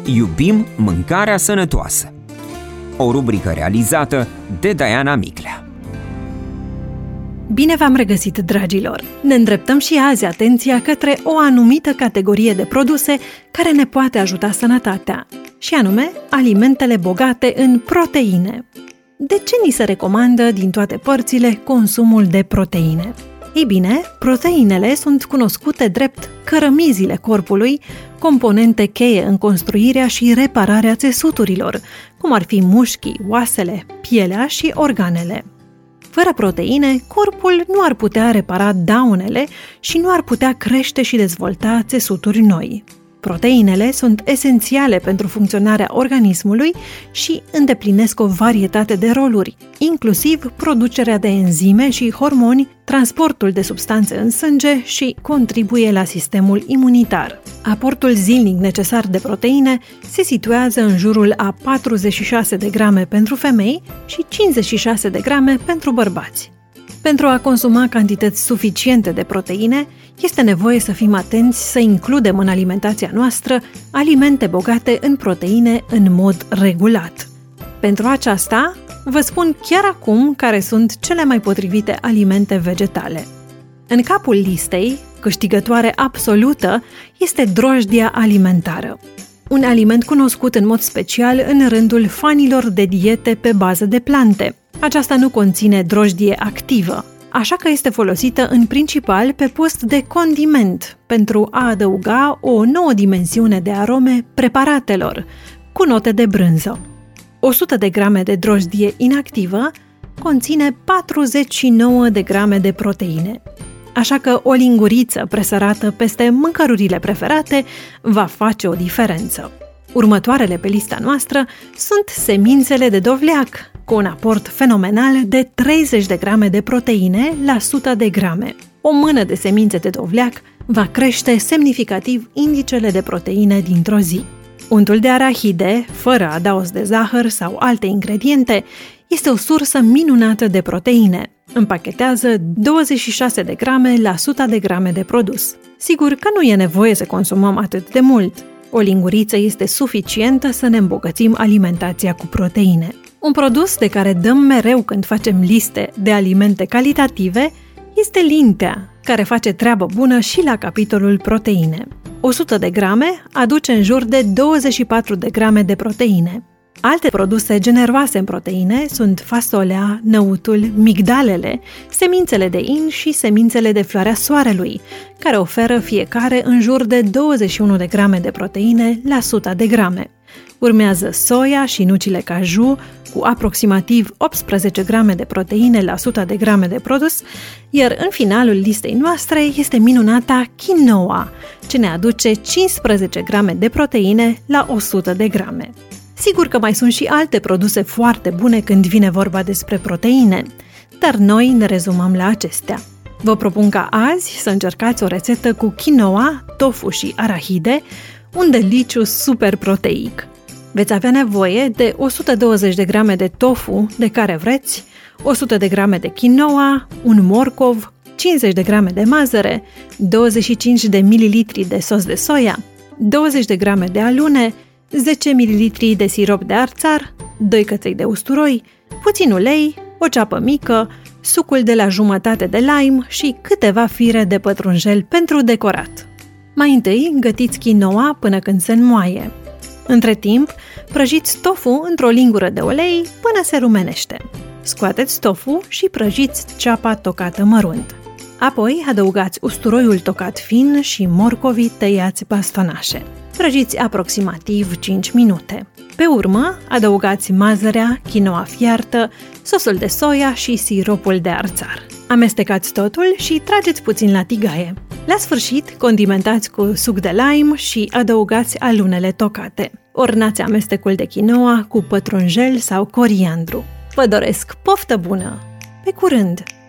Iubim mâncarea sănătoasă. O rubrică realizată de Diana Miclea. Bine v-am regăsit, dragilor! Ne îndreptăm și azi atenția către o anumită categorie de produse care ne poate ajuta sănătatea, și anume alimentele bogate în proteine. De ce ni se recomandă din toate părțile consumul de proteine? Ei bine, proteinele sunt cunoscute drept cărămizile corpului, componente cheie în construirea și repararea țesuturilor, cum ar fi mușchii, oasele, pielea și organele. Fără proteine, corpul nu ar putea repara daunele și nu ar putea crește și dezvolta țesuturi noi. Proteinele sunt esențiale pentru funcționarea organismului și îndeplinesc o varietate de roluri, inclusiv producerea de enzime și hormoni, transportul de substanțe în sânge și contribuie la sistemul imunitar. Aportul zilnic necesar de proteine se situează în jurul a 46 de grame pentru femei și 56 de grame pentru bărbați. Pentru a consuma cantități suficiente de proteine, este nevoie să fim atenți să includem în alimentația noastră alimente bogate în proteine în mod regulat. Pentru aceasta, vă spun chiar acum care sunt cele mai potrivite alimente vegetale. În capul listei, câștigătoare absolută, este drojdia alimentară. Un aliment cunoscut în mod special în rândul fanilor de diete pe bază de plante. Aceasta nu conține drojdie activă, așa că este folosită în principal pe post de condiment pentru a adăuga o nouă dimensiune de arome preparatelor, cu note de brânză. 100 de grame de drojdie inactivă conține 49 de grame de proteine, așa că o linguriță presărată peste mâncărurile preferate va face o diferență. Următoarele pe lista noastră sunt semințele de dovleac, cu un aport fenomenal de 30 de grame de proteine la 100 de grame. O mână de semințe de dovleac va crește semnificativ indicele de proteine dintr-o zi. Untul de arahide, fără adaos de zahăr sau alte ingrediente, este o sursă minunată de proteine. Împachetează 26 de grame la 100 de grame de produs. Sigur că nu e nevoie să consumăm atât de mult. O linguriță este suficientă să ne îmbogățim alimentația cu proteine. Un produs de care dăm mereu când facem liste de alimente calitative este Lintea, care face treabă bună și la capitolul proteine. 100 de grame aduce în jur de 24 de grame de proteine. Alte produse generoase în proteine sunt fasolea, năutul, migdalele, semințele de in și semințele de floarea soarelui, care oferă fiecare în jur de 21 de grame de proteine la 100 de grame. Urmează soia și nucile caju, cu aproximativ 18 grame de proteine la 100 de grame de produs, iar în finalul listei noastre este minunata quinoa, ce ne aduce 15 grame de proteine la 100 de grame. Sigur că mai sunt și alte produse foarte bune când vine vorba despre proteine, dar noi ne rezumăm la acestea. Vă propun ca azi să încercați o rețetă cu quinoa, tofu și arahide, un deliciu super proteic. Veți avea nevoie de 120 de grame de tofu, de care vreți, 100 de grame de quinoa, un morcov, 50 de grame de mazăre, 25 de mililitri de sos de soia, 20 de grame de alune, 10 ml de sirop de arțar, 2 căței de usturoi, puțin ulei, o ceapă mică, sucul de la jumătate de lime și câteva fire de pătrunjel pentru decorat. Mai întâi gătiți quinoa până când se înmoaie. Între timp, prăjiți tofu într-o lingură de ulei până se rumenește. Scoateți tofu și prăjiți ceapa tocată mărunt. Apoi adăugați usturoiul tocat fin și morcovii tăiați bastonașe. Prăjiți aproximativ 5 minute. Pe urmă, adăugați mazărea, quinoa fiartă, sosul de soia și siropul de arțar. Amestecați totul și trageți puțin la tigaie. La sfârșit, condimentați cu suc de lime și adăugați alunele tocate. Ornați amestecul de quinoa cu pătrunjel sau coriandru. Vă doresc poftă bună! Pe curând!